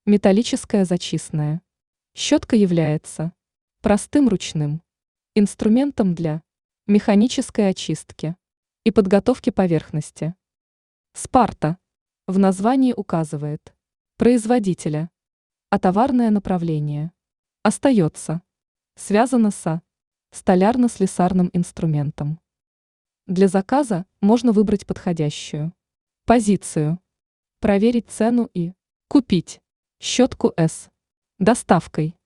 Металлическая зачистная. Щетка является простым ручным инструментом для механической очистки и подготовки поверхности. Спарта в названии указывает производителя, а товарное направление остается связано со столярно-слесарным инструментом. Для заказа можно выбрать подходящую позицию, проверить цену и купить щетку с доставкой.